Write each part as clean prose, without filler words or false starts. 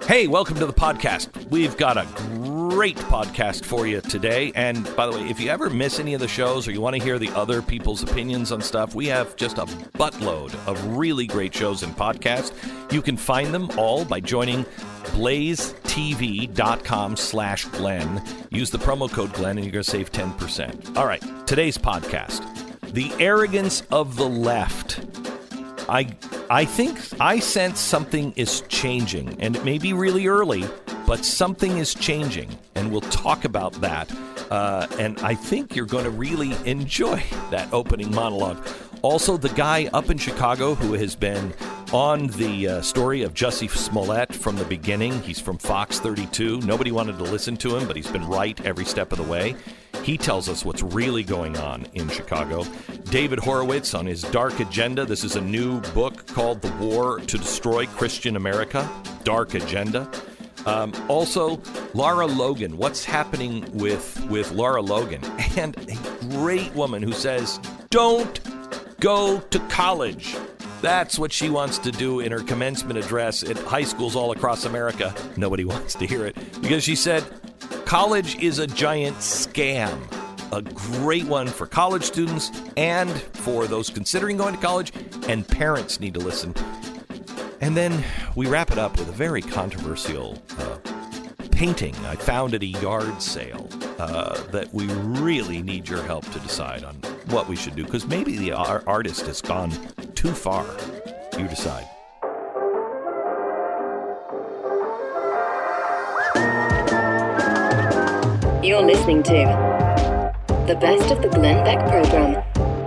Hey, welcome to the podcast. We've got a great podcast for you today. And by the way, if you ever miss any of the shows or you want to hear the other people's opinions on stuff, we have just a buttload of really great shows and podcasts. You can find them all by joining blazetv.com/Glenn. Use the promo code Glenn and you're going to save 10%. All right, today's podcast, The Arrogance of the Left. I think I sense something is changing, and it may be really early, but something is changing, and we'll talk about that. And I think you're going to really enjoy that opening monologue. Also, the guy up in Chicago who has been on the story of Jussie Smollett from the beginning. He's from Fox 32. Nobody wanted to listen to him, but he's been right every step of the way. He tells us what's really going on in Chicago. David Horowitz on his Dark Agenda. This is a new book called The War to Destroy Christian America. Dark Agenda. Also, Lara Logan. What's happening with Lara Logan? And a great woman who says, don't go to college. That's what she wants to do in her commencement address at high schools all across America. Nobody wants to hear it because she said, college is a giant scam. A great one for college students and for those considering going to college, and parents need to listen. And then we wrap it up with a very controversial painting I found at a yard sale that we really need your help to decide on what we should do, because maybe the artist has gone too far. You decide. You're listening to the best of the Glenn Beck program.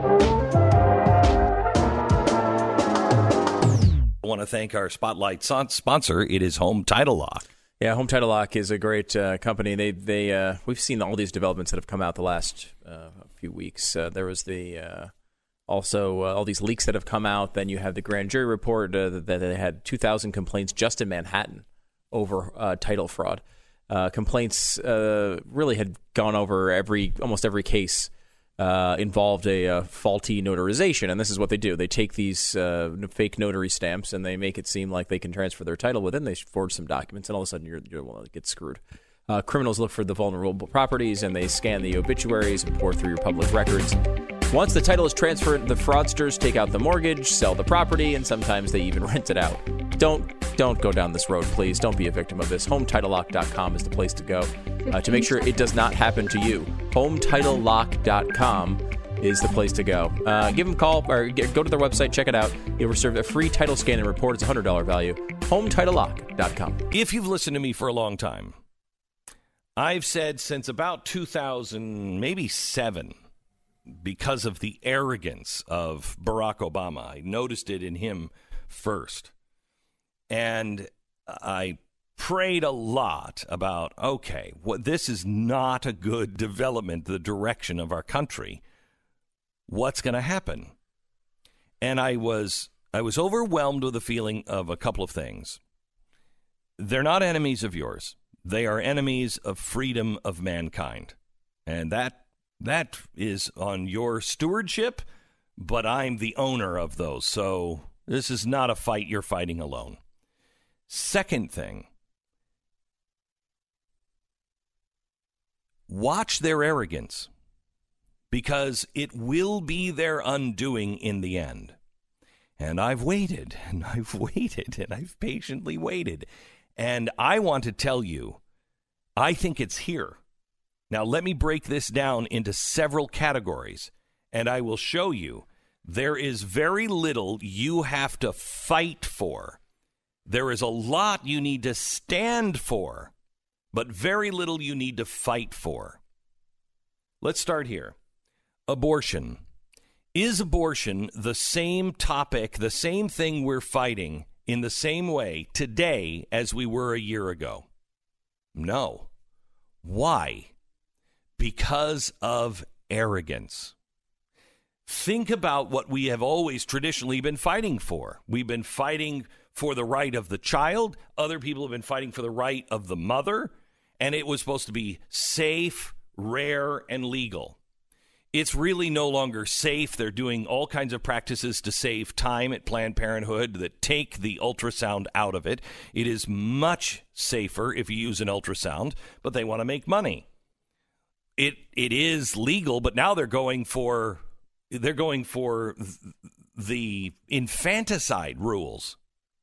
I want to thank our Spotlight sponsor. It is Home Title Lock. Yeah, Home Title Lock is a great company. We've seen all these developments that have come out the last few weeks. There was also all these leaks that have come out. Then you have the grand jury report that they had 2,000 complaints just in Manhattan over title fraud. Complaints really had gone over almost every case involved a faulty notarization, and this is what they do. They take these fake notary stamps and they make it seem like they can transfer their title within. They forge some documents, and all of a sudden you're well, get screwed. Criminals look for the vulnerable properties, and they scan the obituaries and pour through your public records. Once the title is transferred, the fraudsters take out the mortgage, sell the property, and sometimes they even rent it out. Don't go down this road, please. Don't be a victim of this. HomeTitleLock.com is the place to go to make sure it does not happen to you. HomeTitleLock.com is the place to go. Give them a call or go to their website, check it out. You'll receive a free title scan and report. It's a $100 value. HomeTitleLock.com. If you've listened to me for a long time, I've said since about 2000, maybe 7, because of the arrogance of Barack Obama. I noticed it in him first. And I prayed a lot about, okay, this is not a good development, the direction of our country. What's going to happen? And I was overwhelmed with the feeling of a couple of things. They're not enemies of yours. They are enemies of freedom of mankind. And that is on your stewardship, but I'm the owner of those. So this is not a fight you're fighting alone. Second thing, watch their arrogance, because it will be their undoing in the end. And I've waited, and I've waited, and I've patiently waited. And I want to tell you, I think it's here. Now, let me break this down into several categories, and I will show you there is very little you have to fight for. There is a lot you need to stand for, but very little you need to fight for. Let's start here. Abortion. Is abortion the same topic, the same thing we're fighting in the same way today as we were a year ago? No. Why? Because of arrogance. Think about what we have always traditionally been fighting for. We've been fighting for the right of the child. Other people have been fighting for the right of the mother. And it was supposed to be safe, rare, and legal. It's really no longer safe. They're doing all kinds of practices to save time at Planned Parenthood that take the ultrasound out of it. It is much safer if you use an ultrasound, but they want to make money. It is legal, but now they're going for the infanticide rules.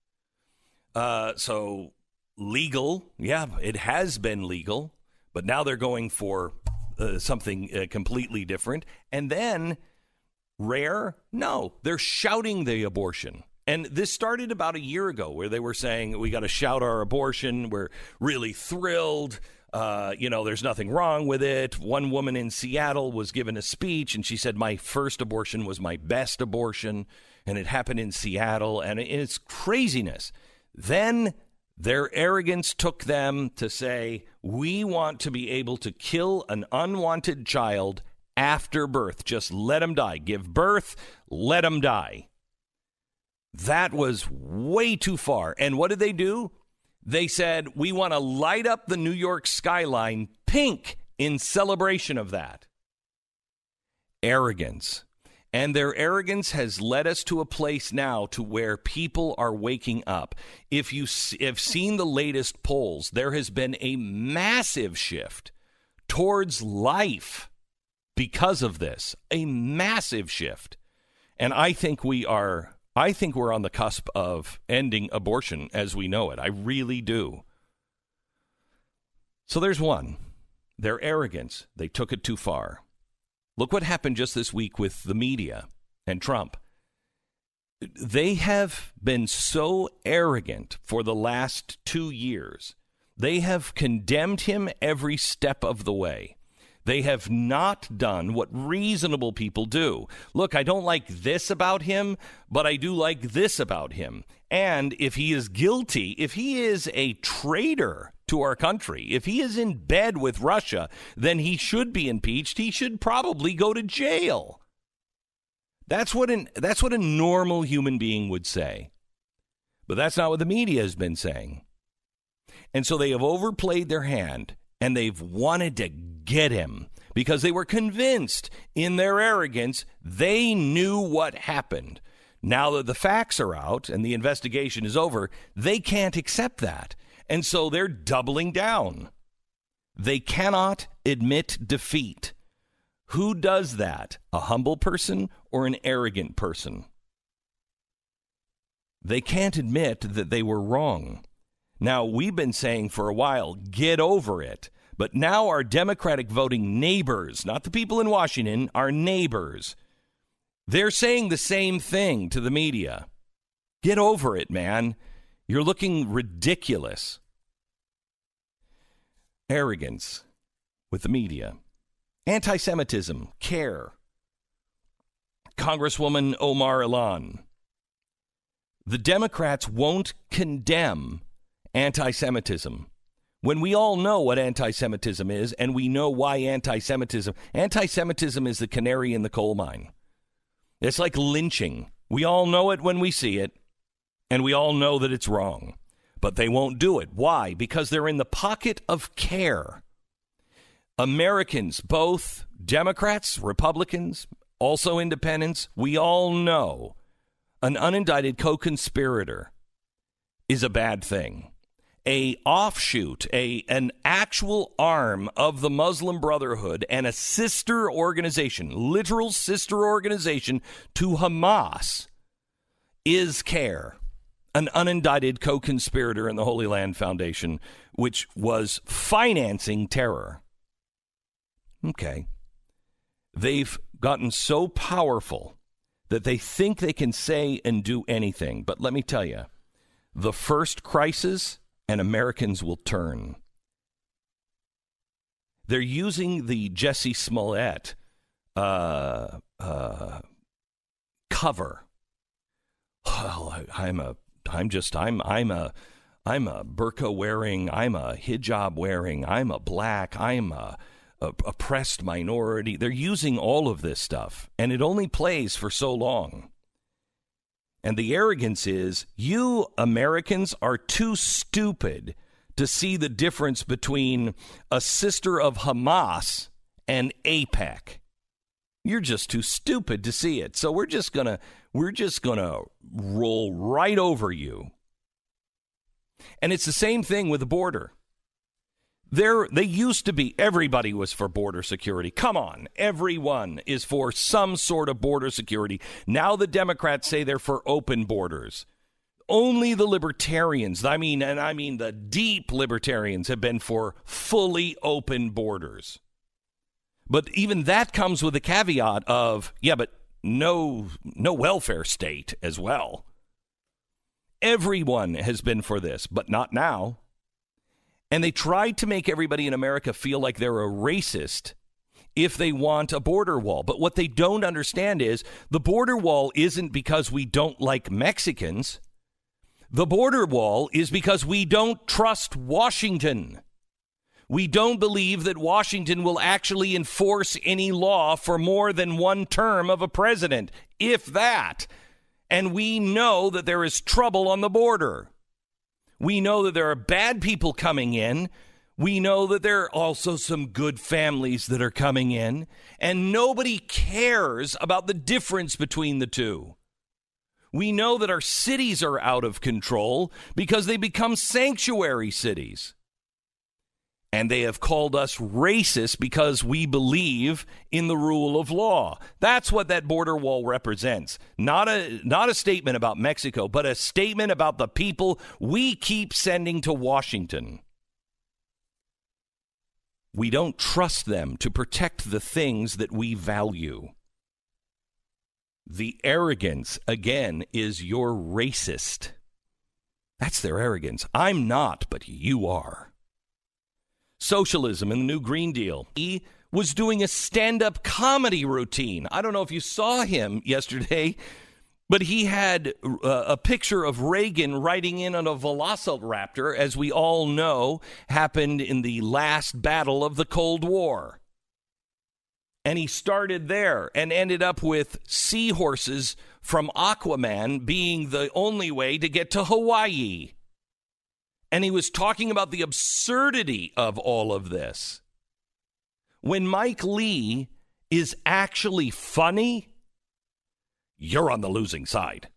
So legal, yeah, it has been legal, but now they're going for something completely different. And then rare, no, they're shouting the abortion. And this started about a year ago where they were saying, we got to shout our abortion. We're really thrilled. There's nothing wrong with it. One woman in Seattle was given a speech and she said, my first abortion was my best abortion. And it happened in Seattle. And it's craziness. Then their arrogance took them to say, we want to be able to kill an unwanted child after birth. Just let them die. Give birth, let them die. That was way too far. And what did they do? They said, we want to light up the New York skyline pink in celebration of that. Arrogance. And their arrogance has led us to a place now to where people are waking up. If you have seen the latest polls, there has been a massive shift towards life because of this, a massive shift. And I think we're on the cusp of ending abortion as we know it. I really do. So there's one. Their arrogance. They took it too far. Look what happened just this week with the media and Trump. They have been so arrogant for the last 2 years. They have condemned him every step of the way. They have not done what reasonable people do. Look, I don't like this about him, but I do like this about him. And if he is guilty, if he is a traitor to our country, if he is in bed with Russia, then he should be impeached. He should probably go to jail. That's what a normal human being would say. But that's not what the media has been saying. And so they have overplayed their hand, and they've wanted to get him because they were convinced in their arrogance they knew what happened. Now that the facts are out and the investigation is over, they can't accept that. And so they're doubling down. They cannot admit defeat. Who does that? A humble person or an arrogant person? They can't admit that they were wrong. Now, we've been saying for a while, get over it. But now our Democratic voting neighbors, not the people in Washington, our neighbors, they're saying the same thing to the media. Get over it, man. You're looking ridiculous. Arrogance with the media. Anti-Semitism, CARE. Congresswoman Omar Elan. The Democrats won't condemn anti-Semitism. When we all know what anti-Semitism is, and we know why anti-Semitism is the canary in the coal mine. It's like lynching. We all know it when we see it, and we all know that it's wrong. But they won't do it. Why? Because they're in the pocket of CARE. Americans, both Democrats, Republicans, also independents, we all know an unindicted co-conspirator is a bad thing. A offshoot, an actual arm of the Muslim Brotherhood and a sister organization, literal sister organization to Hamas, is CARE, an unindicted co-conspirator in the Holy Land Foundation, which was financing terror. Okay. They've gotten so powerful that they think they can say and do anything. But let me tell you, the first crisis, and Americans will turn. They're using the Jussie Smollett cover. Well, I'm a burqa wearing, I'm a hijab wearing, I'm a black, I'm a oppressed minority. They're using all of this stuff, and it only plays for so long. And the arrogance is, you Americans are too stupid to see the difference between a sister of Hamas and AIPAC. You're just too stupid to see it. So we're just gonna roll right over you. And it's the same thing with the border. They used to be, everybody was for border security. Come on, everyone is for some sort of border security. Now the Democrats say they're for open borders. Only the libertarians, I mean the deep libertarians, have been for fully open borders. But even that comes with a caveat of, but no welfare state as well. Everyone has been for this, but not now. And they tried to make everybody in America feel like they're a racist if they want a border wall. But what they don't understand is the border wall isn't because we don't like Mexicans. The border wall is because we don't trust Washington. We don't believe that Washington will actually enforce any law for more than one term of a president, if that. And we know that there is trouble on the border. We know that there are bad people coming in. We know that there are also some good families that are coming in. And nobody cares about the difference between the two. We know that our cities are out of control because they become sanctuary cities. And they have called us racist because we believe in the rule of law. That's what that border wall represents. Not a statement about Mexico, but a statement about the people we keep sending to Washington. We don't trust them to protect the things that we value. The arrogance, again, is you're racist. That's their arrogance. I'm not, but you are. Socialism and the New Green Deal. He was doing a stand-up comedy routine. I don't know if you saw him yesterday, but he had a picture of Reagan riding in on a velociraptor, as we all know, happened in the last battle of the Cold War. And he started there and ended up with seahorses from Aquaman being the only way to get to Hawaii. And he was talking about the absurdity of all of this. When Mike Lee is actually funny, you're on the losing side.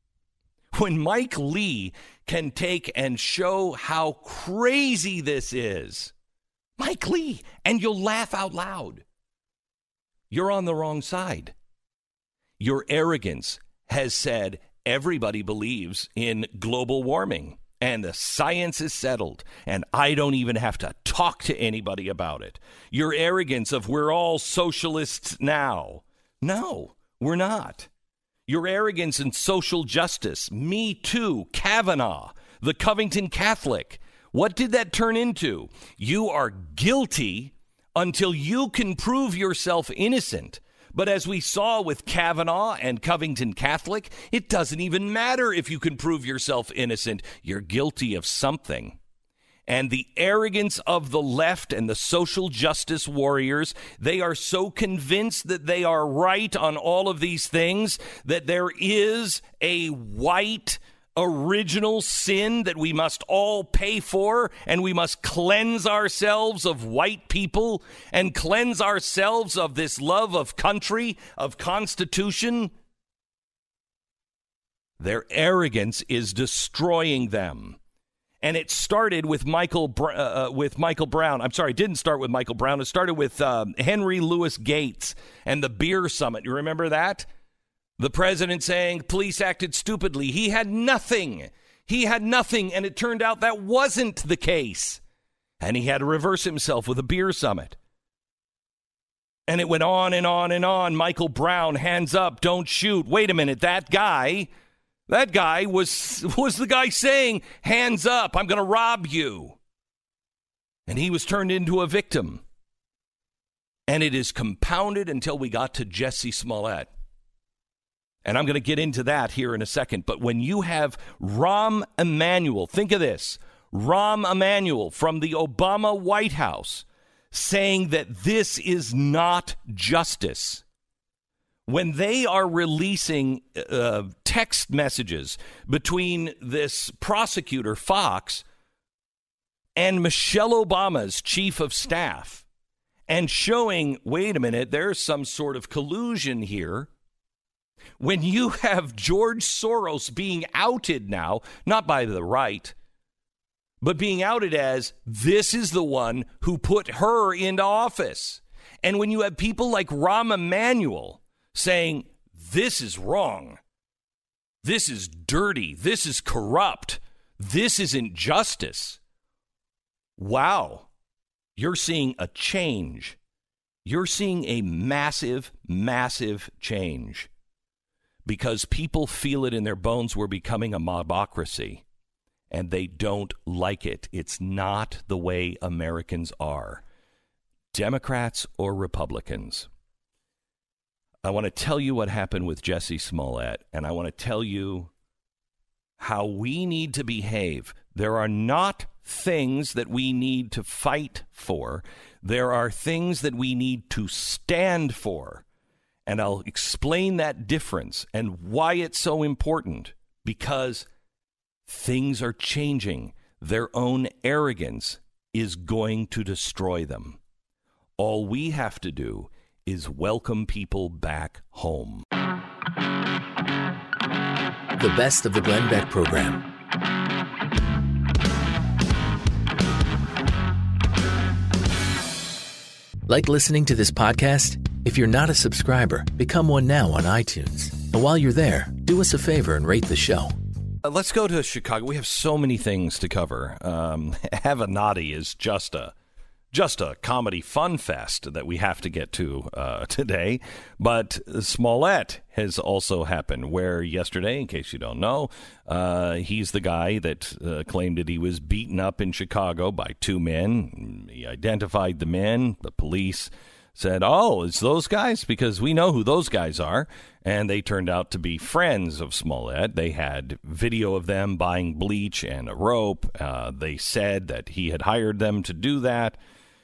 When Mike Lee can take and show how crazy this is, Mike Lee, and you'll laugh out loud, you're on the wrong side. Your arrogance has said everybody believes in global warming. And the science is settled, and I don't even have to talk to anybody about it. Your arrogance of we're all socialists now. No, we're not. Your arrogance in social justice, Me Too, Kavanaugh, the Covington Catholic. What did that turn into? You are guilty until you can prove yourself innocent. But as we saw with Kavanaugh and Covington Catholic, it doesn't even matter if you can prove yourself innocent. You're guilty of something. And the arrogance of the left and the social justice warriors, they are so convinced that they are right on all of these things, that there is a white original sin that we must all pay for, and we must cleanse ourselves of white people and cleanse ourselves of this love of country, of Constitution. Their arrogance is destroying them. And it started with Michael Brown. I'm sorry, it didn't start with Michael Brown. It started with Henry Louis Gates and the beer summit. You remember that? The president saying police acted stupidly. He had nothing. And it turned out that wasn't the case. And he had to reverse himself with a beer summit. And it went on and on and on. Michael Brown, hands up, don't shoot. Wait a minute, that guy was the guy saying, hands up, I'm going to rob you. And he was turned into a victim. And it is compounded until we got to Jussie Smollett. And I'm going to get into that here in a second. But when you have Rahm Emanuel, think of this, Rahm Emanuel from the Obama White House saying that this is not justice. When they are releasing text messages between this prosecutor, Fox, and Michelle Obama's chief of staff, and showing, wait a minute, there's some sort of collusion here. When you have George Soros being outed now, not by the right, but being outed as this is the one who put her into office. And when you have people like Rahm Emanuel saying, this is wrong, this is dirty, this is corrupt, this isn't justice. Wow, you're seeing a change. You're seeing a massive, massive change because people feel it in their bones. We're becoming a mobocracy, and they don't like it. It's not the way Americans are, Democrats or Republicans. I want to tell you what happened with Jussie Smollett, and I want to tell you how we need to behave. There are not things that we need to fight for. There are things that we need to stand for. And I'll explain that difference and why it's so important. Because things are changing. Their own arrogance is going to destroy them. All we have to do is welcome people back home. The best of the Glenn Beck program. Like listening to this podcast? If you're not a subscriber, become one now on iTunes. And while you're there, do us a favor and rate the show. Let's go to Chicago. We have so many things to cover. Avenatti is just a comedy fun fest that we have to get to today. But Smollett has also happened, where yesterday, in case you don't know, he's the guy that claimed that he was beaten up in Chicago by two men. He identified the men. The police said, oh, it's those guys, because we know who those guys are. And they turned out to be friends of Smollett. They had video of them buying bleach and a rope. They said that he had hired them to do that.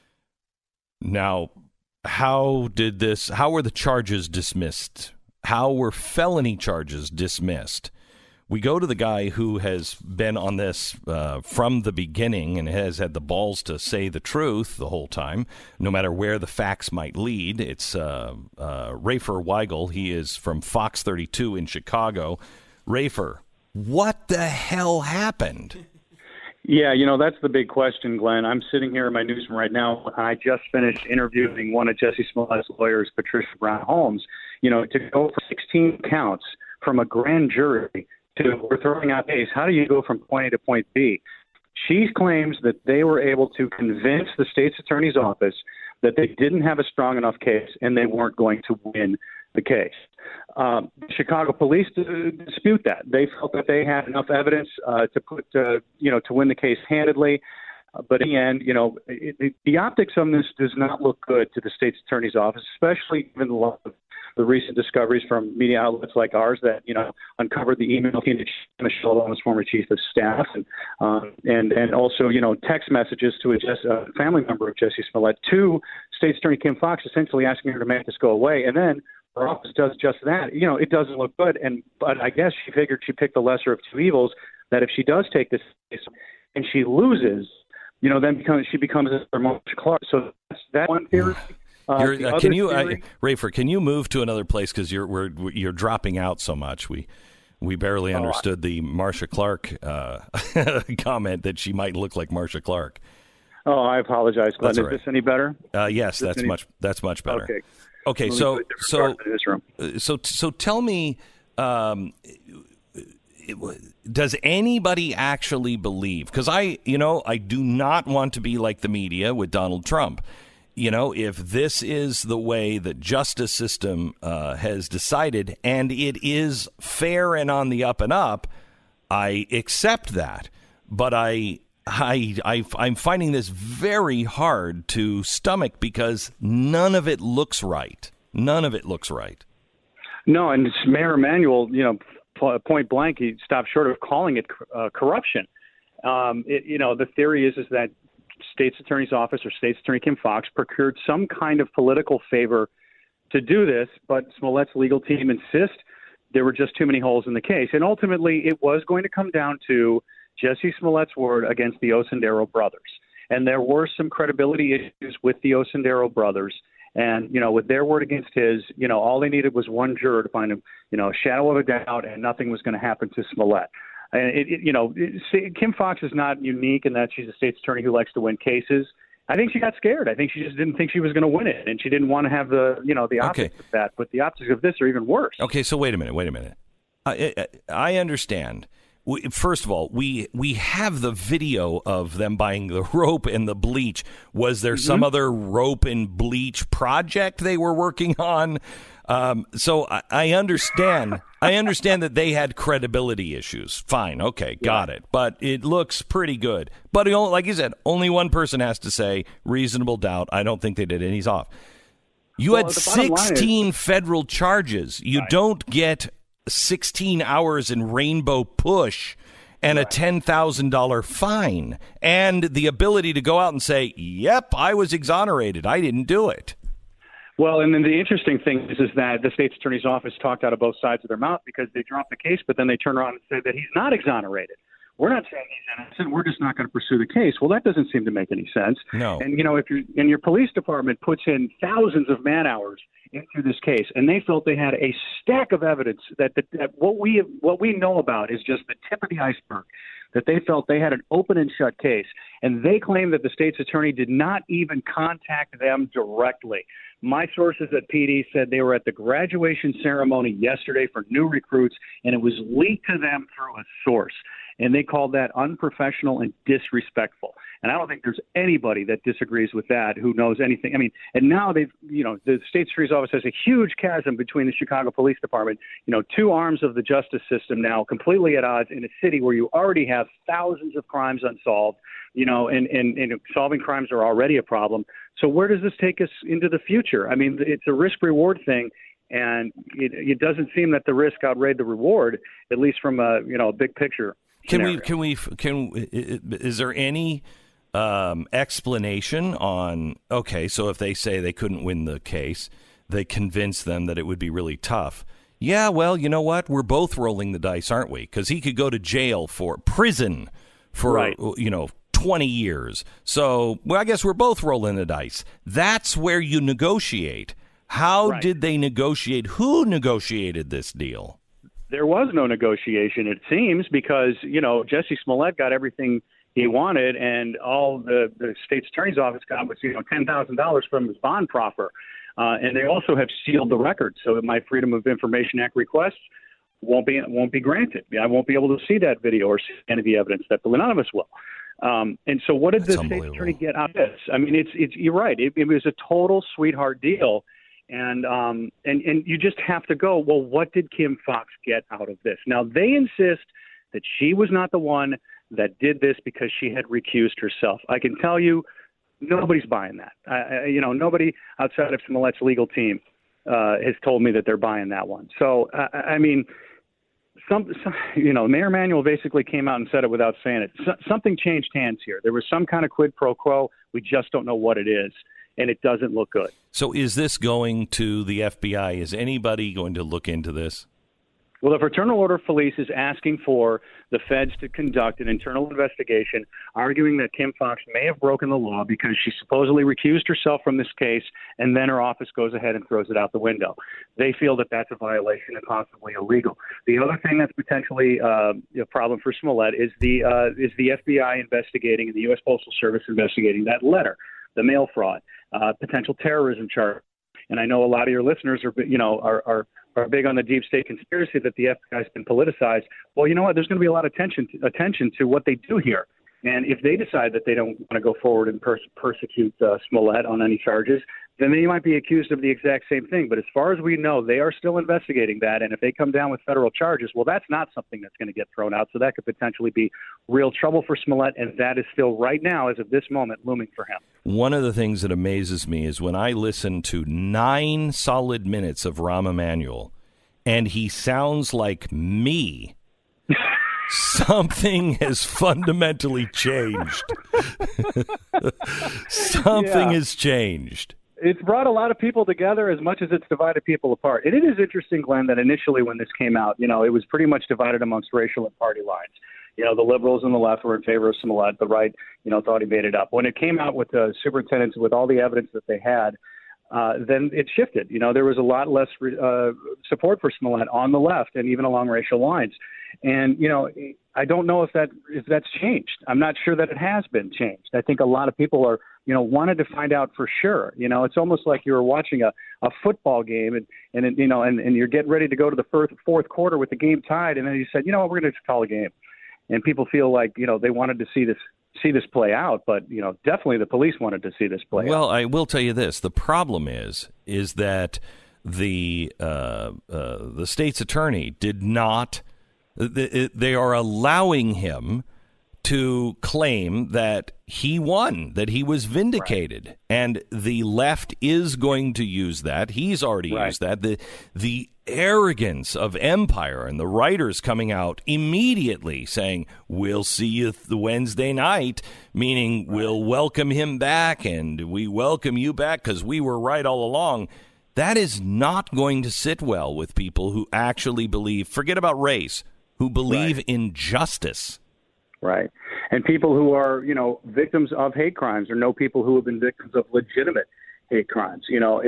Now, how were the charges dismissed? How were felony charges dismissed? We go to the guy who has been on this from the beginning and has had the balls to say the truth the whole time, no matter where the facts might lead. It's Rafer Weigel. He is from Fox 32 in Chicago. Rafer, what the hell happened? Yeah, that's the big question, Glenn. I'm sitting here in my newsroom right now. I just finished interviewing one of Jussie Smollett's lawyers, Patricia Brown Holmes. To go for 16 counts from a grand jury to we're throwing out case. How do you go from point A to point B? She claims that they were able to convince the state's attorney's office that they didn't have a strong enough case and they weren't going to win the case. Chicago police dispute that. They felt that they had enough evidence to win the case handedly. But in the end, the optics on this does not look good to the state's attorney's office, especially given the recent discoveries from media outlets like ours that, uncovered the email to Michelle Obama's former chief of staff and also, text messages to a family member of Jussie Smollett to State Attorney Kim Foxx, essentially asking her to make this go away. And then her office does just that. It doesn't look good. But I guess she figured she picked the lesser of two evils, that if she does take this case and she loses, then she becomes a Marsha Clark. So that's one theory. Rafer, can you move to another place, because you're dropping out so much? We barely understood the Marsha Clark comment that she might look like Marsha Clark. Oh, I apologize, Glenn. Is this any better? Yes, that's much better. Okay. So tell me, does anybody actually believe? Because I do not want to be like the media with Donald Trump. If this is the way the justice system has decided, and it is fair and on the up and up, I accept that. But I'm finding this very hard to stomach, because none of it looks right. None of it looks right. No, and Mayor Emanuel, point blank, he stopped short of calling it corruption. The theory is that State's Attorney's Office or State's Attorney Kim Foxx procured some kind of political favor to do this, but Smollett's legal team insists there were just too many holes in the case. And ultimately, it was going to come down to Jussie Smollett's word against the Osendero brothers. And there were some credibility issues with the Osendero brothers. And, with their word against his, all they needed was one juror to find him, a shadow of a doubt, and nothing was going to happen to Smollett. And, Kim Foxx is not unique in that she's a state's attorney who likes to win cases. I think she got scared. I think she just didn't think she was going to win it, and she didn't want to have the opposite of that. But the opposite of this are even worse. Okay, so wait a minute. I understand. First of all, we have the video of them buying the rope and the bleach. Was there some other rope and bleach project they were working on? So I understand. I understand that they had credibility issues. Fine. Okay. Got it. But it looks pretty good. But like you said, only one person has to say reasonable doubt. I don't think they did it. And he's off. You had 16 federal charges. You don't get 16 hours in Rainbow Push and a $10,000 fine and the ability to go out and say, yep, I was exonerated. I didn't do it. Well, and then the interesting thing is that the state's attorney's office talked out of both sides of their mouth because they dropped the case, but then they turn around and say that he's not exonerated. We're not saying he's innocent. We're just not going to pursue the case. Well, that doesn't seem to make any sense. No. And, if your police department puts in thousands of man hours into this case, and they felt they had a stack of evidence that what we know about is just the tip of the iceberg, that they felt they had an open and shut case, and they claim that the state's attorney did not even contact them directly. My sources at PD said they were at the graduation ceremony yesterday for new recruits, and it was leaked to them through a source. And they called that unprofessional and disrespectful. And I don't think there's anybody that disagrees with that who knows anything. I mean, and now the state's attorney's office has a huge chasm between the Chicago Police Department, two arms of the justice system now completely at odds in a city where you already have thousands of crimes unsolved, and solving crimes are already a problem. So where does this take us into the future? I mean, it's a risk-reward thing. And it doesn't seem that the risk outweighed the reward, at least from a big picture. Is there any explanation on, okay, so if they say they couldn't win the case, they convinced them that it would be really tough. Yeah, well, you know what? We're both rolling the dice, aren't we? Because he could go to prison for 20 years. So, I guess we're both rolling the dice. That's where you negotiate. How did they negotiate? Who negotiated this deal? There was no negotiation, it seems, because, Jesse Smollett got everything he wanted, and all the state's attorney's office got was, $10,000 from his bond proffer. And they also have sealed the record so that my Freedom of Information Act requests won't be granted. I won't be able to see that video or see any of the evidence. That none of us will. And so what did the state's attorney get out of this? I mean, it's you're right. It was a total sweetheart deal. And you just have to go, well, what did Kim Foxx get out of this? Now, they insist that she was not the one that did this because she had recused herself. I can tell you, nobody's buying that. Nobody outside of Smollett's legal team has told me that they're buying that one. So, Mayor Emanuel basically came out and said it without saying it. Something changed hands here. There was some kind of quid pro quo. We just don't know what it is. And it doesn't look good. So is this going to the FBI? Is anybody going to look into this? Well, the Fraternal Order of Police is asking for the feds to conduct an internal investigation, arguing that Kim Foxx may have broken the law because she supposedly recused herself from this case, and then her office goes ahead and throws it out the window. They feel that that's a violation and possibly illegal. The other thing that's potentially a problem for Smollett is the FBI investigating and the U.S. Postal Service investigating that letter, the mail fraud, potential terrorism charge. And I know a lot of your listeners are big on the deep state conspiracy that the FBI has been politicized. Well, you know what? There's going to be a lot of attention to what they do here. And if they decide that they don't want to go forward and persecute Smollett on any charges, then they might be accused of the exact same thing. But as far as we know, they are still investigating that. And if they come down with federal charges, well, that's not something that's going to get thrown out. So that could potentially be real trouble for Smollett. And that is still right now, as of this moment, looming for him. One of the things that amazes me is when I listen to 9 solid minutes of Rahm Emanuel, and he sounds like me. Something has fundamentally changed. Something has changed. It's brought a lot of people together as much as it's divided people apart. And it is interesting, Glenn, that initially when this came out, it was pretty much divided amongst racial and party lines. The liberals and the left were in favor of Smollett. The right, thought he made it up. When it came out with the superintendents, with all the evidence that they had, then it shifted. There was a lot less support for Smollett on the left and even along racial lines. And, I don't know if that's changed. I'm not sure that it has been changed. I think a lot of people are, wanted to find out for sure. It's almost like you were watching a football game and you're getting ready to go to the fourth quarter with the game tied. And then you said, we're going to call a game. And people feel like, they wanted to see this play out, but definitely the police wanted to see this play out. Well, I will tell you this: the problem is that the state's attorney did not. They are allowing him to claim that he won, that he was vindicated, right. And the left is going to use that. He's already used that. The arrogance of Empire and the writers coming out immediately saying, we'll see you the Wednesday night, meaning we'll welcome him back and we welcome you back because we were right all along. That is not going to sit well with people who actually believe, forget about race, who believe in justice. Right. And people who are, victims of hate crimes or know people who have been victims of legitimate hate crimes.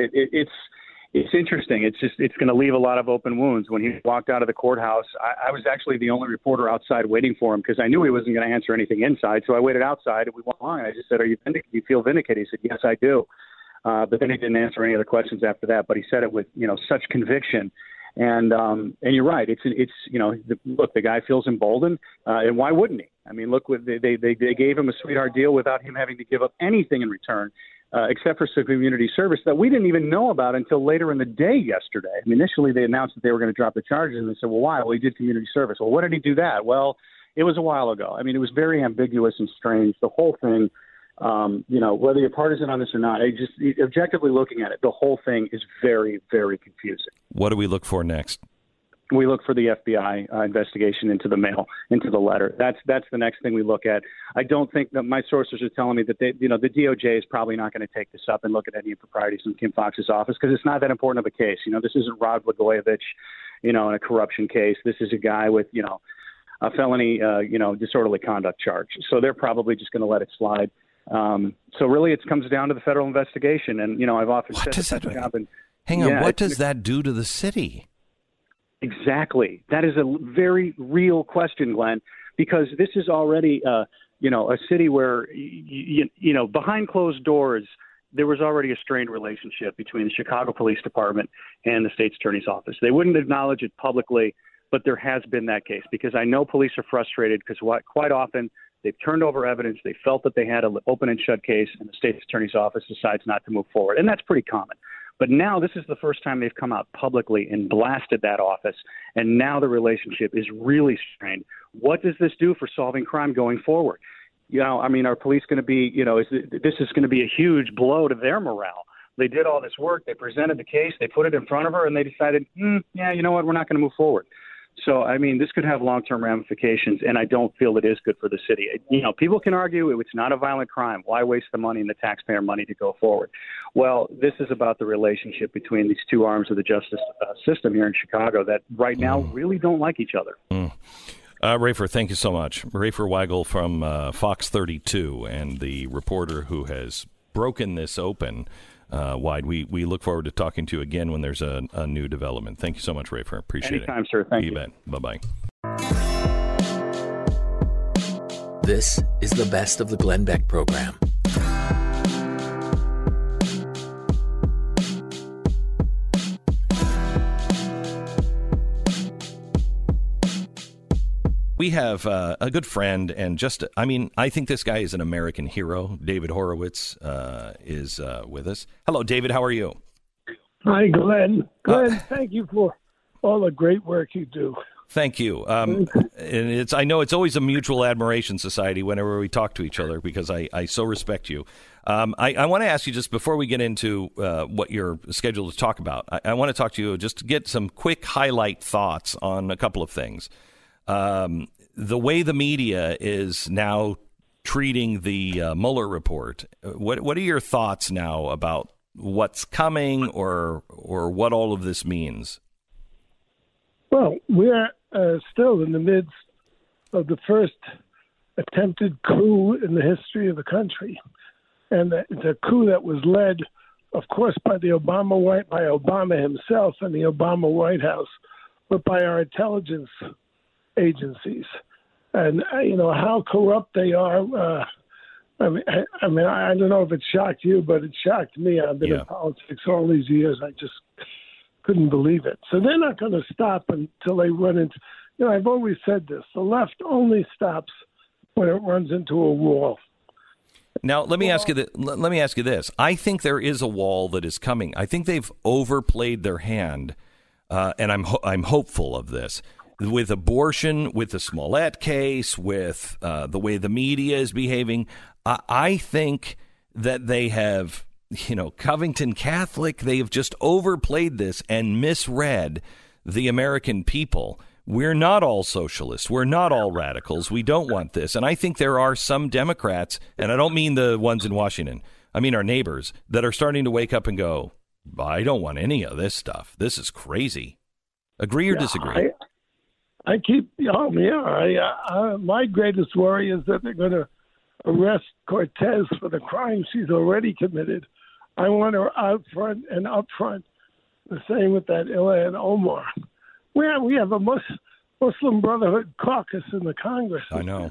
It's interesting. It's going to leave a lot of open wounds. When he walked out of the courthouse, I was actually the only reporter outside waiting for him because I knew he wasn't going to answer anything inside. So I waited outside and we went along. And I just said, do you feel vindicated? He said, yes, I do. But then he didn't answer any other questions after that. But he said it with, such conviction. And you're right. Look, the guy feels emboldened, and why wouldn't he? I mean, look, they gave him a sweetheart deal without him having to give up anything in return, except for some community service that we didn't even know about until later in the day yesterday. I mean, initially they announced that they were going to drop the charges, and they said, well, why? Well, he did community service. Well, what did he do that? Well, it was a while ago. I mean, it was very ambiguous and strange. The whole thing. Whether you're partisan on this or not, objectively looking at it, the whole thing is very, very confusing. What do we look for next? We look for the FBI investigation into the mail, into the letter. That's the next thing we look at. I don't think that my sources are telling me that the DOJ is probably not going to take this up and look at any improprieties in Kim Foxx's office because it's not that important of a case. This isn't Rod Blagojevich, in a corruption case. This is a guy with, a felony, disorderly conduct charge. So they're probably just going to let it slide. So really, it comes down to the federal investigation, and I've often said that. What does that do to the city? Exactly, that is a very real question, Glenn, because this is already, a city where behind closed doors there was already a strained relationship between the Chicago Police Department and the state's attorney's office. They wouldn't acknowledge it publicly, but there has been that case because I know police are frustrated because quite often. They've turned over evidence. They felt that they had an open and shut case, and the state's attorney's office decides not to move forward. And that's pretty common. But now this is the first time they've come out publicly and blasted that office, and now the relationship is really strained. What does this do for solving crime going forward? Are police going to be, this is going to be a huge blow to their morale. They did all this work. They presented the case. They put it in front of her, and they decided, we're not going to move forward. So, this could have long-term ramifications, and I don't feel it is good for the city. People can argue it's not a violent crime. Why waste the money and the taxpayer money to go forward? Well, this is about the relationship between these two arms of the justice system here in Chicago that right now really don't like each other. Rafer, thank you so much. Rafer Weigel from Fox 32 and the reporter who has broken this open wide. We look forward to talking to you again when there's a new development. Thank you so much, Rafer. Appreciate it. Anytime, sir. Thank you. You bet. Bye-bye. This is the best of the Glenn Beck program. We have a good friend and I think this guy is an American hero. David Horowitz is with us. Hello, David. How are you? Hi, Glenn. Thank you for all the great work you do. Thank you. And I know it's always a mutual admiration society whenever we talk to each other because I so respect you. I want to ask you just before we get into what you're scheduled to talk about, I want to talk to you just to get some quick highlight thoughts on a couple of things. The way the media is now treating the Mueller report, what are your thoughts now about what's coming or what all of this means? Well, we're still in the midst of the first attempted coup in the history of the country. And it's a coup that was led, of course, by Obama himself and the Obama White House, but by our intelligence agencies. And, how corrupt they are. I don't know if it shocked you, but it shocked me. I've been in politics all these years. I just couldn't believe it. So they're not going to stop until they run into, I've always said this, the left only stops when it runs into a wall. Now, let me ask you this. I think there is a wall that is coming. I think they've overplayed their hand, and I'm hopeful of this. With abortion, with the Smollett case, with the way the media is behaving, I think that they have, Covington Catholic, they have just overplayed this and misread the American people. We're not all socialists. We're not all radicals. We don't want this. And I think there are some Democrats, and I don't mean the ones in Washington, I mean our neighbors, that are starting to wake up and go, I don't want any of this stuff. This is crazy. Agree or disagree? My greatest worry is that they're going to arrest Cortez for the crime she's already committed. I want her out front and up front. The same with that Ilhan Omar. We have a Muslim Brotherhood caucus in the Congress. I know.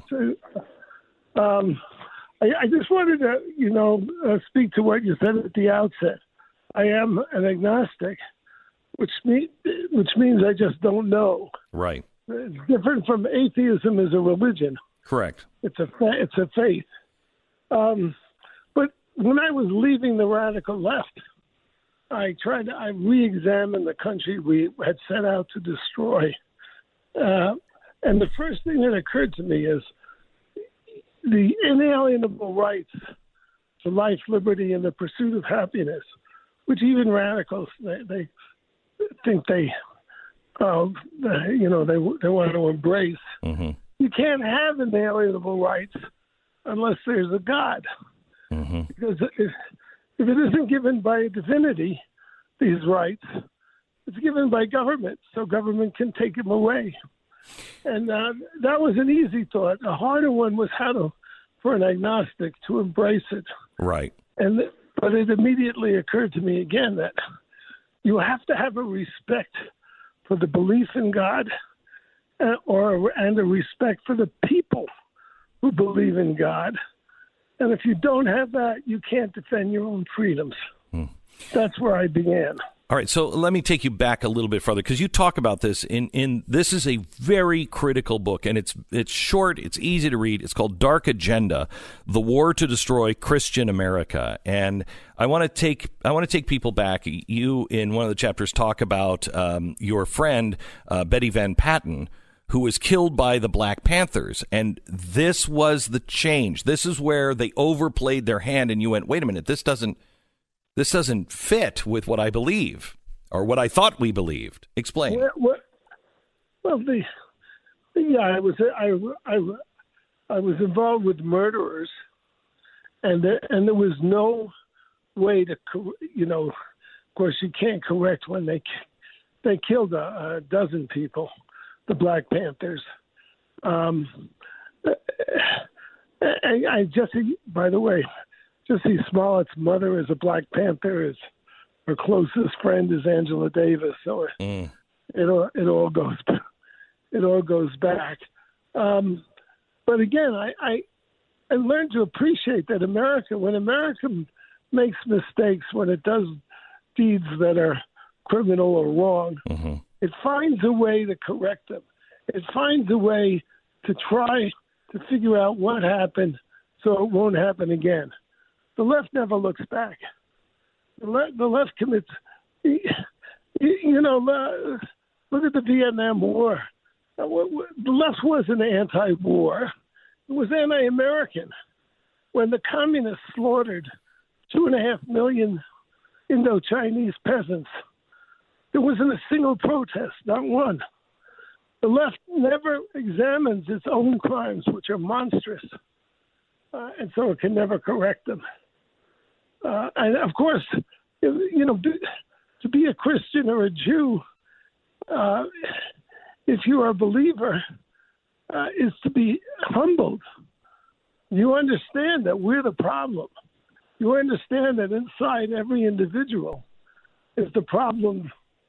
I just wanted to, speak to what you said at the outset. I am an agnostic, which means I just don't know. Right. It's different from atheism as a religion. Correct. It's a faith. But when I was leaving the radical left, I re-examined the country we had set out to destroy. And the first thing that occurred to me is the inalienable rights to life, liberty, and the pursuit of happiness, which even radicals, they think they want to embrace. Mm-hmm. You can't have inalienable rights unless there's a God. Mm-hmm. Because if it isn't given by a divinity, these rights, it's given by government, so government can take them away. And that was an easy thought. A harder one was for an agnostic to embrace it. Right. But it immediately occurred to me again that you have to have a respect for the belief in God and a respect for the people who believe in God. And if you don't have that, you can't defend your own freedoms. That's where I began. All right, so let me take you back a little bit further, because you talk about this in this is a very critical book, and it's short, it's easy to read. It's called Dark Agenda: The War to Destroy Christian America. And I want to take people back. You, in one of the chapters, talk about your friend Betty Van Patten, who was killed by the Black Panthers. And this was the change. This is where they overplayed their hand, and you went, wait a minute, this doesn't fit with what I believe, or what I thought we believed. Explain. I was involved with murderers, and there was no way to, of course you can't correct when they killed a dozen people, the Black Panthers. By the way, Jesse Smollett's mother is a Black Panther. Her closest friend is Angela Davis. So it all goes back. But again, I learned to appreciate that when America makes mistakes, when it does deeds that are criminal or wrong, it finds a way to correct them. It finds a way to try to figure out what happened so it won't happen again. The left never looks back. The left commits. Look at the Vietnam War. The left wasn't anti-war. It was anti-American. When the communists slaughtered 2.5 million Indo-Chinese peasants, there wasn't a single protest, not one. The left never examines its own crimes, which are monstrous, and so it can never correct them. And of course, to be a Christian or a Jew, if you are a believer, is to be humbled. You understand that we're the problem. You understand that inside every individual is the problem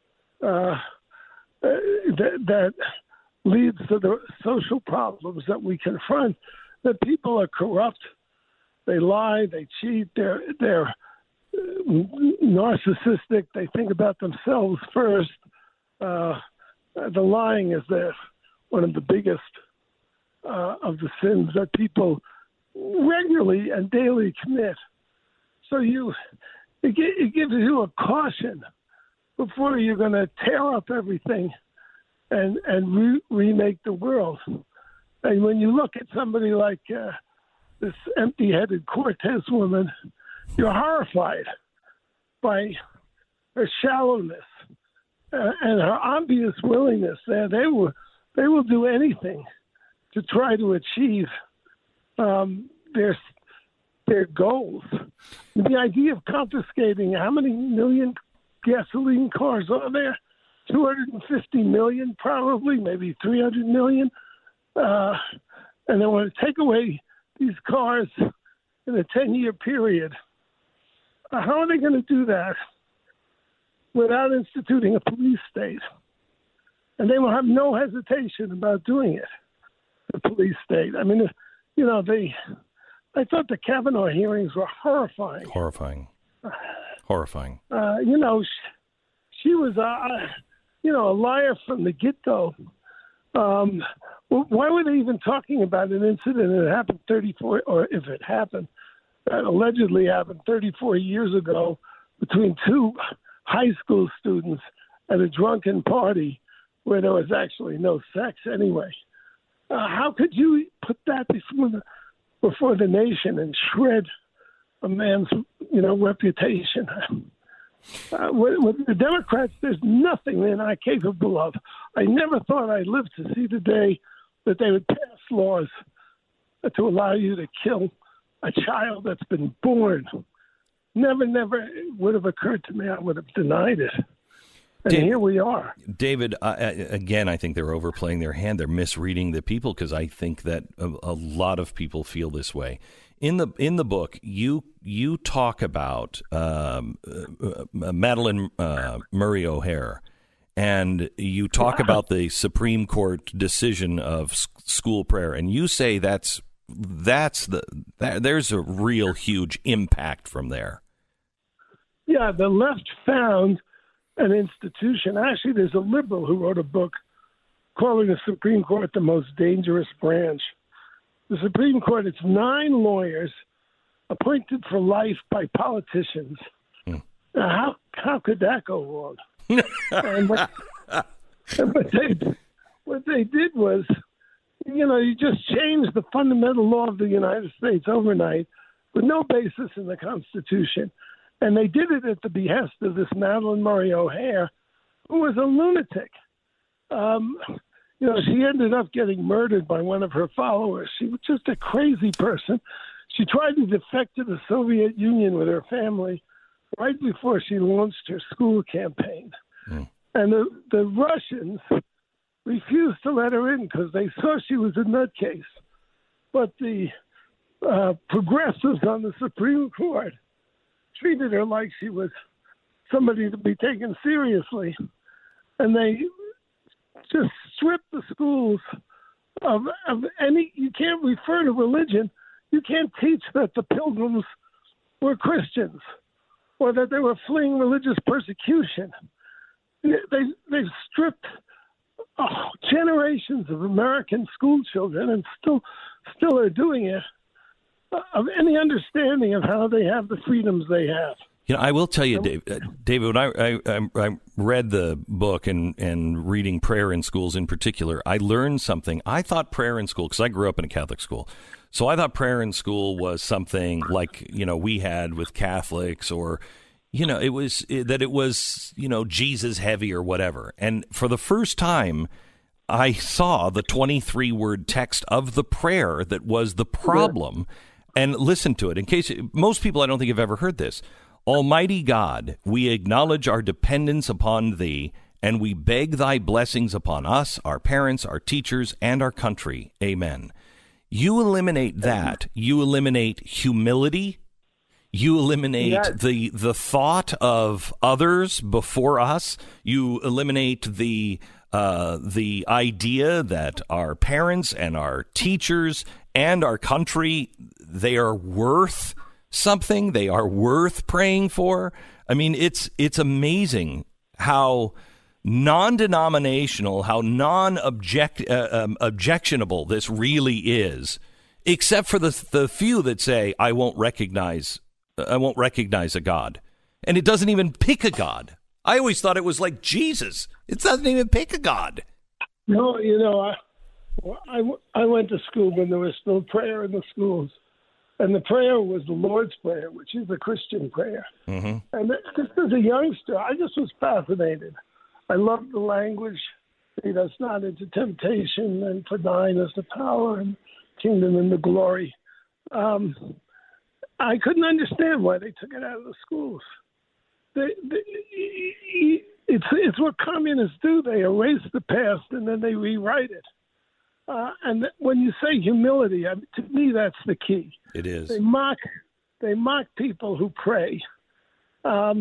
that leads to the social problems that we confront. That people are corrupt, they lie, they cheat, they're narcissistic. They think about themselves first. The lying is one of the biggest of the sins that people regularly and daily commit. So it gives you a caution before you're going to tear up everything and remake the world. And when you look at somebody like this empty-headed Cortez woman, you're horrified by her shallowness and her obvious willingness. They will do anything to try to achieve their goals. The idea of confiscating how many million gasoline cars are there? 250 million, probably, maybe 300 million. And they want to take away these cars in a 10-year period. How are they going to do that without instituting a police state? And they will have no hesitation about doing it, the police state. I mean, you know, I thought the Kavanaugh hearings were horrifying. Horrifying. You know, she was, a liar from the get-go. Why were they even talking about an incident that happened 34, or if it happened, that allegedly happened 34 years ago between two high school students at a drunken party where there was actually no sex anyway? How could you put that before the nation and shred a man's, reputation? With the Democrats, there's nothing they're not capable of. I never thought I'd live to see the day that they would pass laws to allow you to kill a child that's been born. Never would have occurred to me. I would have denied it. And here we are. David, again, I think they're overplaying their hand. They're misreading the people, because I think that a lot of people feel this way. In the book, you talk about Madalyn Murray O'Hair, and you talk about the Supreme Court decision of school prayer, and you say there's a real huge impact from there. Yeah, the left found an institution. Actually, there's a liberal who wrote a book calling the Supreme Court the most dangerous branch. The Supreme Court, it's 9 lawyers appointed for life by politicians. Now, how could that go wrong? And what they did was, you just changed the fundamental law of the United States overnight with no basis in the Constitution. And they did it at the behest of this Madalyn Murray O'Hair, who was a lunatic. She ended up getting murdered by one of her followers. She was just a crazy person. She tried to defect to the Soviet Union with her family right before she launched her school campaign. And the Russians refused to let her in because they saw she was a nutcase. But the progressives on the Supreme Court treated her like she was somebody to be taken seriously. And they just stripped the schools of any, you can't refer to religion. You can't teach that the Pilgrims were Christians or that they were fleeing religious persecution. They've stripped generations of American school children, and still are doing it, of any understanding of how they have the freedoms they have. I will tell you, David, when I read the book and reading prayer in schools in particular, I learned something. I thought prayer in school, because I grew up in a Catholic school, so I thought prayer in school was something like, we had with Catholics, or, it was Jesus heavy or whatever. And for the first time, I saw the 23-word text of the prayer that was the problem, and listened to it. In case most people, I don't think, have ever heard this. Almighty God, we acknowledge our dependence upon Thee and we beg thy blessings upon us, our parents, our teachers, and our country. Amen. You eliminate that. You eliminate humility. You eliminate the thought of others before us. You eliminate the idea that our parents and our teachers and our country, they are worth something. They are worth praying for. I mean, it's amazing how non-denominational, how non-objectionable this really is, except for the few that say, I won't recognize a God. And it doesn't even pick a God. I always thought it was like Jesus. It doesn't even pick a God. No, I went to school when there was still prayer in the schools. And the prayer was the Lord's Prayer, which is a Christian prayer. Mm-hmm. And just as a youngster, I just was fascinated. I loved the language. Lead us not into temptation, and for thine is the power and kingdom and the glory. I couldn't understand why they took it out of the schools. It's what communists do. They erase the past and then they rewrite it. And when you say humility, to me, that's the key. It is. They mock people who pray. But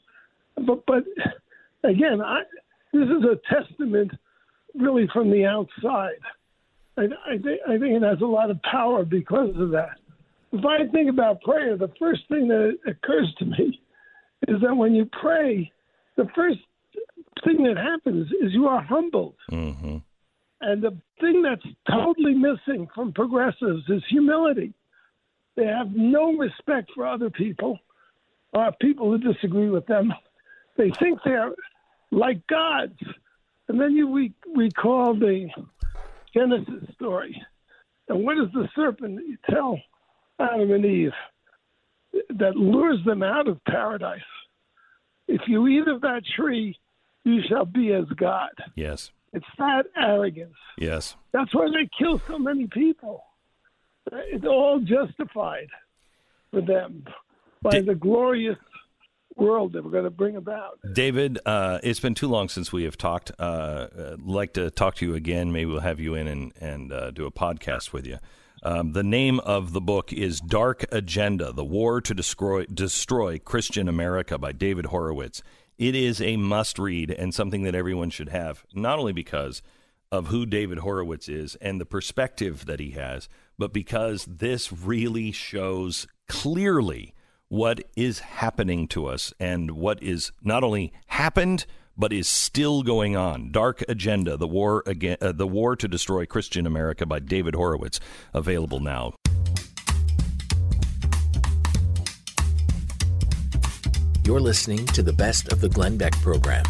again, this is a testament really from the outside. I think it has a lot of power because of that. If I think about prayer, the first thing that occurs to me is that when you pray, the first thing that happens is you are humbled. Mm-hmm. And the thing that's totally missing from progressives is humility. They have no respect for other people, people who disagree with them. They think they're like gods. And then you recall the Genesis story. And what is the serpent that you tell Adam and Eve that lures them out of paradise? If you eat of that tree, you shall be as God. Yes. It's that arrogance. Yes. That's why they kill so many people. It's all justified for them by the glorious world that we're going to bring about. David, it's been too long since we have talked. I'd like to talk to you again. Maybe we'll have you in and do a podcast with you. The name of the book is Dark Agenda, The War to Destroy Christian America by David Horowitz. It is a must-read and something that everyone should have, not only because of who David Horowitz is and the perspective that he has, but because this really shows clearly what is happening to us and what is not only happened, but is still going on. Dark Agenda, The War to Destroy Christian America by David Horowitz, available now. You're listening to the best of the Glenn Beck program.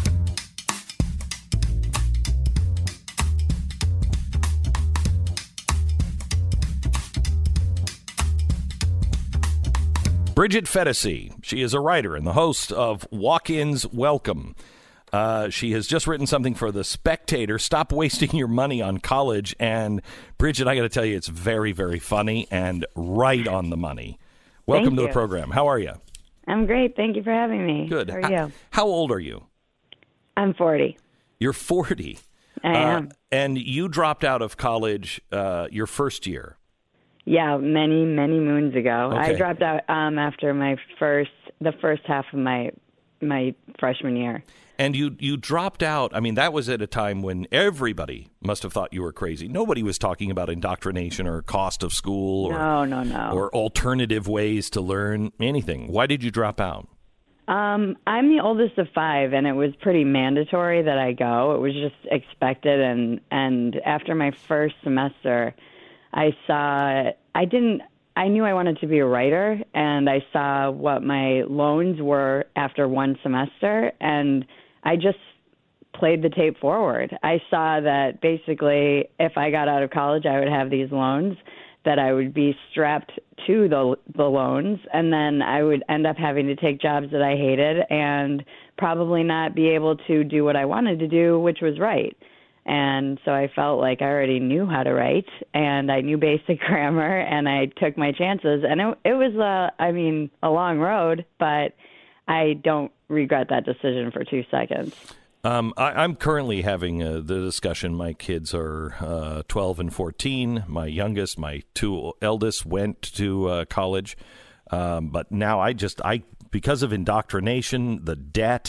Bridget Phetasy. She is a writer and the host of Walk-Ins Welcome. She has just written something for The Spectator, Stop Wasting Your Money on College. And Bridget, I got to tell you, it's very, very funny and right on the money. Welcome to the program. How are you? I'm great. Thank you for having me. Good. How are you? How old are you? I'm 40. You're 40. I am. And you dropped out of college your first year. Yeah, many, many moons ago. Okay. I dropped out after the first half of my freshman year. And you dropped out. I mean, that was at a time when everybody must have thought you were crazy. Nobody was talking about indoctrination or cost of school or or alternative ways to learn anything. Why did you drop out? I'm the oldest of 5, and it was pretty mandatory that I go. It was just expected, and after my first semester, I knew I wanted to be a writer, and I saw what my loans were after one semester, and I just played the tape forward. I saw that basically if I got out of college, I would have these loans, that I would be strapped to the loans, and then I would end up having to take jobs that I hated and probably not be able to do what I wanted to do, which was write. And so I felt like I already knew how to write, and I knew basic grammar, and I took my chances. And it was, a long road, but I don't regret that decision for 2 seconds. I'm currently having the discussion. My kids are 12 and 14. My youngest, my two eldest went to college. But now because of indoctrination, the debt,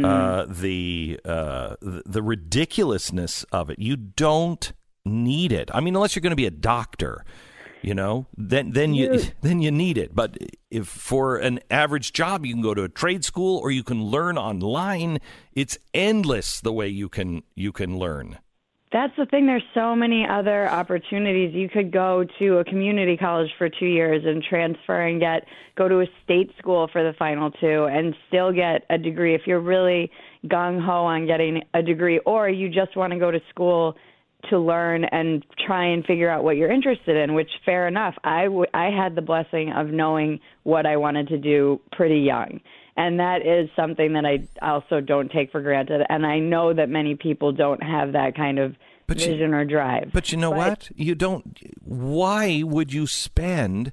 the ridiculousness of it, you don't need it. I mean, unless you're going to be a doctor, then you need it. But if for an average job, you can go to a trade school or you can learn online. It's endless the way you can learn. That's the thing. There's so many other opportunities. You could go to a community college for 2 years and transfer and go to a state school for the final 2 and still get a degree if you're really gung-ho on getting a degree, or you just want to go to school to learn and try and figure out what you're interested in, which, fair enough. I had the blessing of knowing what I wanted to do pretty young. And that is something that I also don't take for granted. And I know that many people don't have that kind of vision or drive. But you know what? You don't. Why would you spend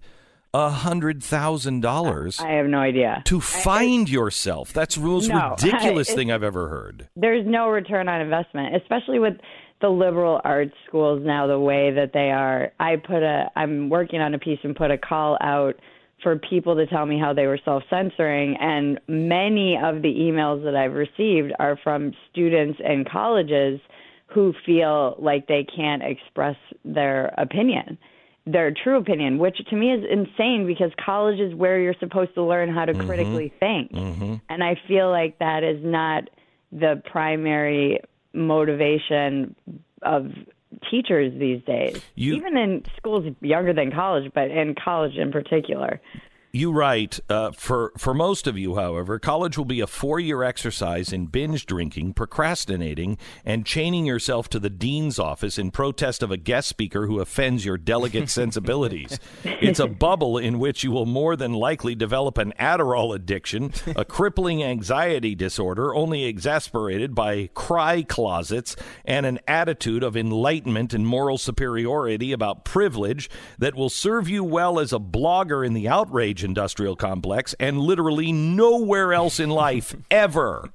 $100,000? I have no idea. To find yourself. That's the most ridiculous thing I've ever heard. There's no return on investment, especially with the liberal arts schools now, the way that they are. I'm working on a piece and put a call out for people to tell me how they were self-censoring, and many of the emails that I've received are from students in colleges who feel like they can't express their opinion, their true opinion, which to me is insane because college is where you're supposed to learn how to critically think. And I feel like that is not the primary motivation of teachers these days, even in schools younger than college, but in college in particular. You write, for most of you, however, college will be a 4-year exercise in binge drinking, procrastinating, and chaining yourself to the dean's office in protest of a guest speaker who offends your delicate sensibilities. It's a bubble in which you will more than likely develop an Adderall addiction, a crippling anxiety disorder only exasperated by cry closets, and an attitude of enlightenment and moral superiority about privilege that will serve you well as a blogger in the outrage industrial complex and literally nowhere else in life ever.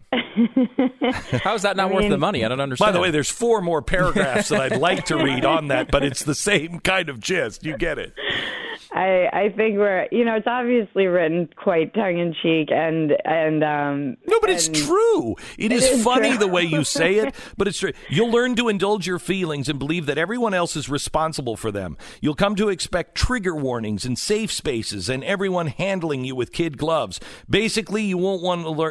How is that not worth the money? I don't understand. By the way, there's 4 more paragraphs that I'd like to read on that, but it's the same kind of gist. You get it. I think it's obviously written quite tongue-in-cheek and no, but it's true. It is funny the way you say it, but it's true. You'll learn to indulge your feelings and believe that everyone else is responsible for them. You'll come to expect trigger warnings and safe spaces and everyone handling you with kid gloves. Basically, you won't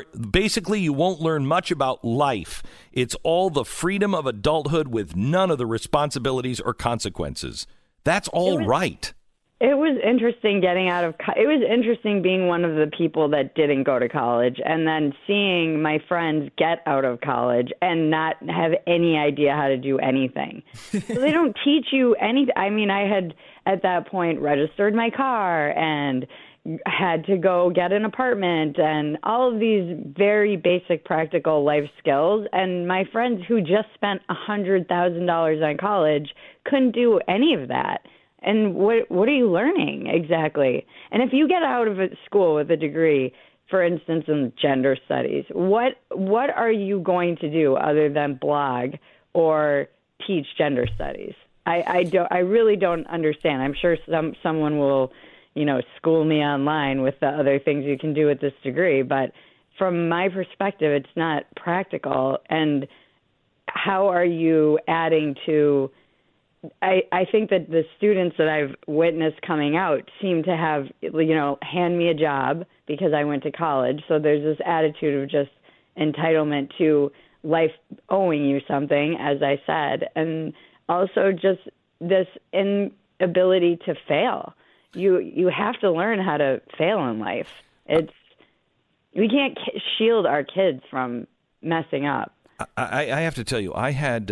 learn much about life. It's all the freedom of adulthood with none of the responsibilities or consequences. That's all right. It was interesting it was interesting being one of the people that didn't go to college and then seeing my friends get out of college and not have any idea how to do anything. So they don't teach you anything. I mean, I had at that point registered my car and had to go get an apartment and all of these very basic practical life skills. And my friends who just spent $100,000 on college couldn't do any of that. And what are you learning exactly? And if you get out of school with a degree, for instance, in gender studies, what are you going to do other than blog or teach gender studies? I really don't understand. I'm sure someone will, school me online with the other things you can do with this degree, but from my perspective, it's not practical. And how are you adding to? I think that the students that I've witnessed coming out seem to have, hand me a job because I went to college. So there's this attitude of just entitlement to life owing you something, as I said, and also just this inability to fail. You have to learn how to fail in life. We can't shield our kids from messing up. I have to tell you, I had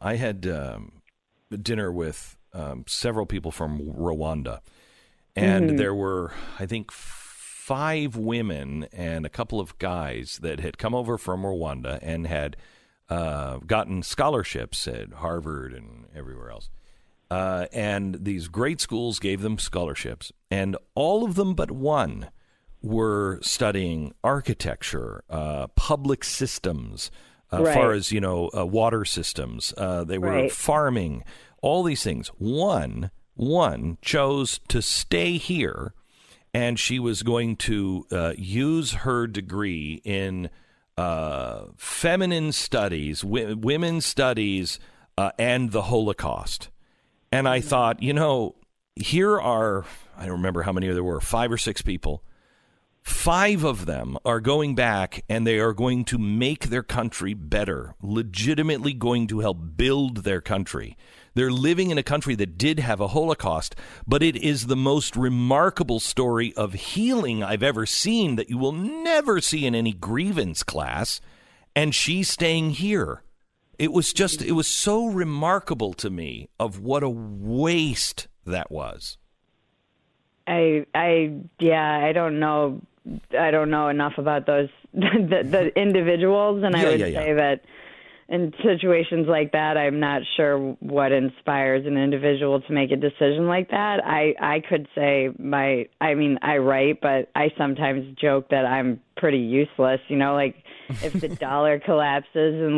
dinner with several people from Rwanda, and there were, I think, 5 women and a couple of guys that had come over from Rwanda and had gotten scholarships at Harvard and everywhere else. And these great schools gave them scholarships, and all of them but one were studying architecture, public systems, as far as, water systems. They were farming, all these things. One chose to stay here, and she was going to use her degree in feminine studies, women's studies, and the Holocaust. And I thought, here are, I don't remember how many there were, 5 or 6 people. 5 of them are going back, and they are going to make their country better, legitimately going to help build their country. They're living in a country that did have a Holocaust, but it is the most remarkable story of healing I've ever seen that you will never see in any grievance class, and she's staying here. It was so remarkable to me of what a waste that was. I don't know. I don't know enough about those the individuals, and I would say that in situations like that, I'm not sure what inspires an individual to make a decision like that. I could say I write, but I sometimes joke that I'm pretty useless. Like if the dollar collapses and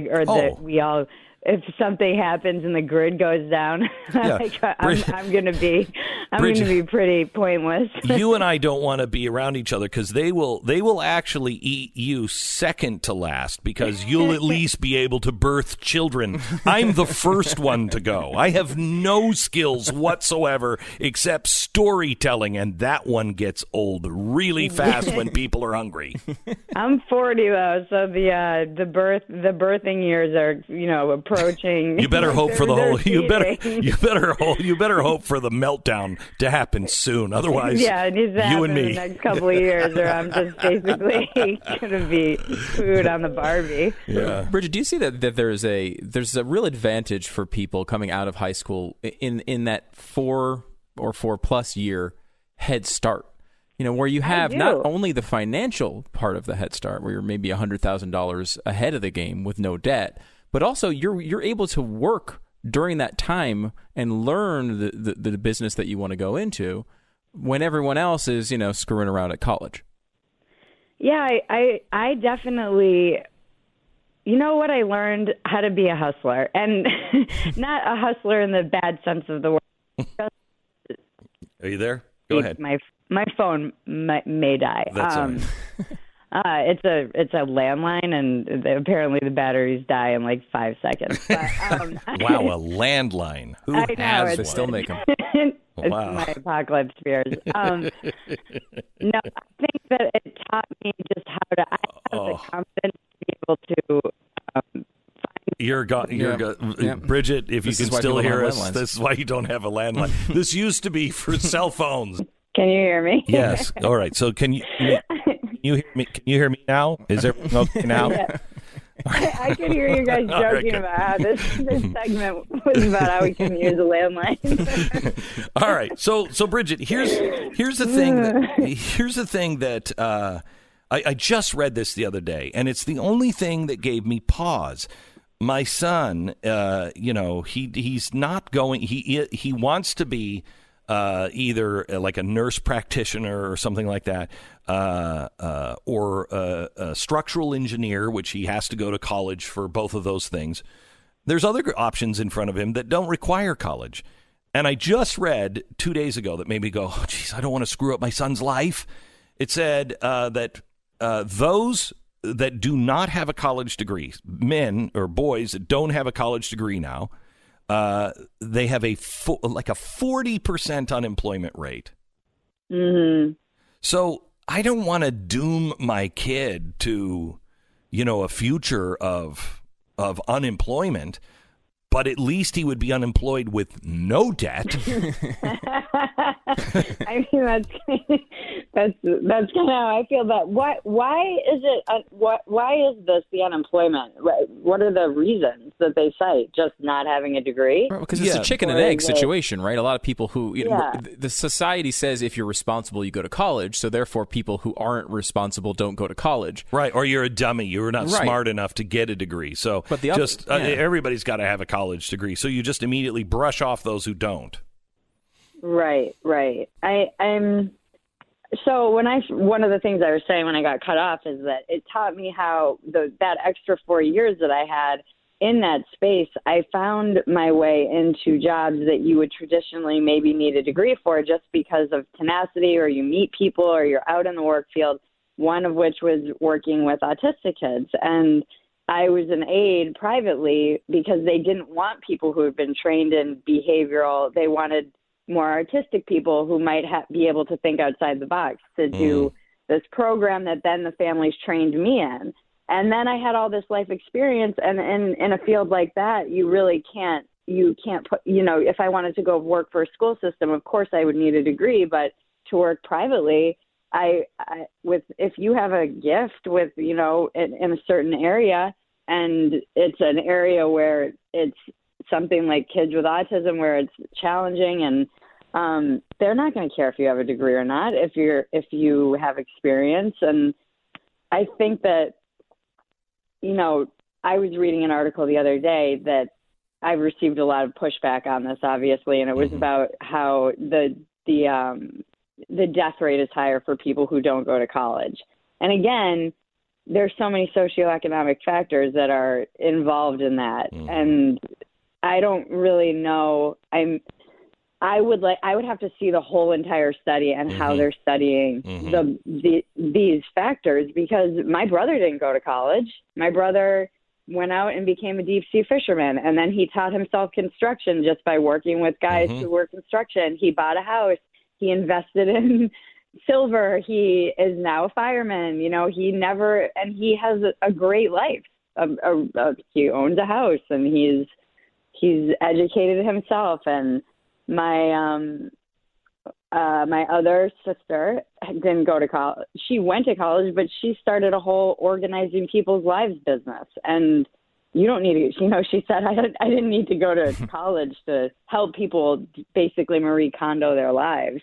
if something happens and the grid goes down, I'm going to be pretty pointless. You and I don't want to be around each other because they will actually eat you second to last because you'll at least be able to birth children. I'm the first one to go. I have no skills whatsoever except storytelling, and that one gets old really fast when people are hungry. I'm 40 though, so the birthing years are approaching. You better hope for the whole. You better hope for the meltdown to happen soon. Otherwise, it needs to happen in the next couple of years, or I'm just basically going to be food on the Barbie. Yeah, Bridget, do you see that there's a real advantage for people coming out of high school in that 4 or 4+ year head start? Where you have not only the financial part of the head start, where you're maybe $100,000 ahead of the game with no debt, but also you're able to work during that time and learn the business that you want to go into when everyone else is, screwing around at college. Yeah, I definitely, what I learned? How to be a hustler, and not a hustler in the bad sense of the word. Are you there? Go ahead. My phone may die. That's all right. It's a landline, and apparently the batteries die in like 5 seconds. But, wow, a landline. Who has one? Still make them. It's my apocalypse fears. No, I think that it taught me just how to. I have the confidence to be able to. Bridget, if you can still hear us, this is why you don't have a landline. This used to be for cell phones. Can you hear me? Yes. All right. So can you hear me? Can you hear me now? Is everything okay now? Yeah. I could hear you guys joking about how this segment was about how we can use a landline. All right. So Bridget, here's the thing that I just read this the other day, and it's the only thing that gave me pause. My son, he's not going. He wants to be either like a nurse practitioner or something like that, or a structural engineer, which he has to go to college for both of those things. There's other options in front of him that don't require college. And I just read 2 days ago that made me go, oh, geez, I don't want to screw up my son's life. It said that those that do not have a college degree, men or boys that don't have a college degree now, they have a 40% unemployment rate. Mm-hmm. So I don't want to doom my kid to, a future of unemployment, but at least he would be unemployed with no debt. I mean, that's kind of how I feel. But why is this the unemployment? What are the reasons that they cite? Just not having a degree? Because it's a chicken and egg situation, right? A lot of people who the society says if you're responsible, you go to college. So therefore, people who aren't responsible don't go to college, right? Or you're a dummy. You're not smart enough to get a degree. So but everybody's got to have a college degree. So you just immediately brush off those who don't. Right. I'm So one of the things I was saying when I got cut off is that it taught me how that extra 4 years that I had in that space, I found my way into jobs that you would traditionally maybe need a degree for just because of tenacity, or you meet people, or you're out in the work field, one of which was working with autistic kids. And I was an aide privately because they didn't want people who had been trained in behavioral. They wanted more artistic people who might be able to think outside the box to do this program that then the families trained me in. And then I had all this life experience, and in a field like that, you really can't put, if I wanted to go work for a school system, of course I would need a degree, but to work privately, if you have a gift with, in a certain area, and it's an area where it's something like kids with autism, where it's challenging, and they're not going to care if you have a degree or not, if you have experience. And I think that, I was reading an article the other day that I've received a lot of pushback on this, obviously, and it was about how the death rate is higher for people who don't go to college. And again, there's so many socioeconomic factors that are involved in that. And I don't really know. I would have to see the whole entire study and how they're studying these factors, because my brother didn't go to college. My brother went out and became a deep sea fisherman, and then he taught himself construction just by working with guys who were construction. He bought a house. He invested in silver. He is now a fireman. He has a great life. He owns a house, and he's educated himself. And my other sister didn't go to college. She went to college, but she started a whole organizing people's lives business. And you don't need to, she said, I didn't need to go to college to help people basically Marie Kondo their lives.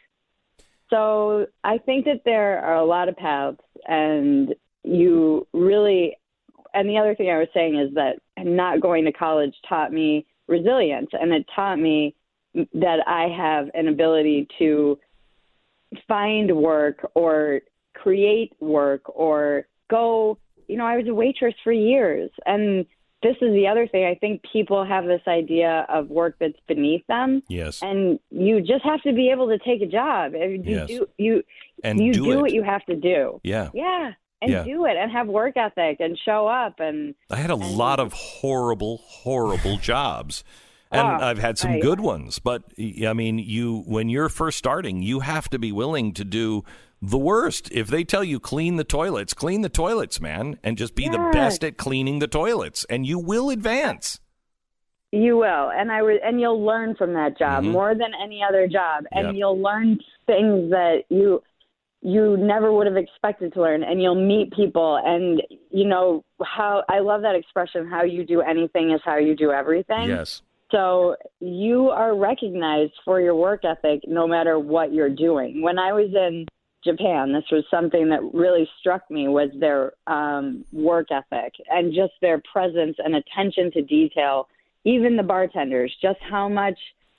So I think that there are a lot of paths, and you really, and the other thing I was saying is that not going to college taught me resilience, and it taught me that I have an ability to find work or create work or go, I was a waitress for years. And this is the other thing. I think people have this idea of work that's beneath them. Yes. And you just have to be able to take a job. You do what you have to do. Yeah. Yeah. And do it, and have work ethic, and show up. And I had a lot of horrible jobs. And I've had some good ones, but I mean, when you're first starting, you have to be willing to do the worst. If they tell you clean the toilets, man, and just be the best at cleaning the toilets, and you will advance. You will, and you'll learn from that job more than any other job, and you'll learn things that you never would have expected to learn, and you'll meet people, and how I love that expression, how you do anything is how you do everything. Yes. So you are recognized for your work ethic no matter what you're doing. When I was in Japan, this was something that really struck me, was their work ethic and just their presence and attention to detail. Even the bartenders, just how much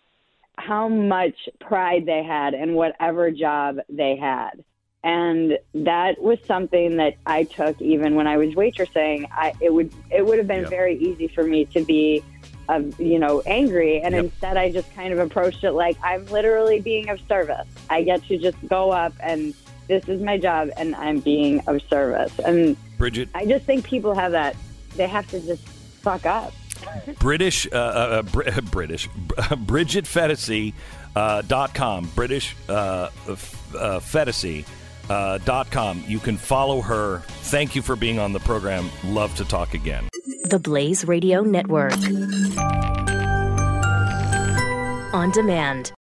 pride they had in whatever job they had. And that was something that I took even when I was waitressing. It would have been very easy for me to be angry. And instead I just kind of approached it like, I'm literally being of service. I get to just go up, and this is my job, and I'm being of service. And Bridget, I just think people have that. They have to just fuck up. Bridget Phetasy.com, British Phetasy.com. You can follow her. Thank you for being on the program. Love to talk again. The Blaze Radio Network. On demand.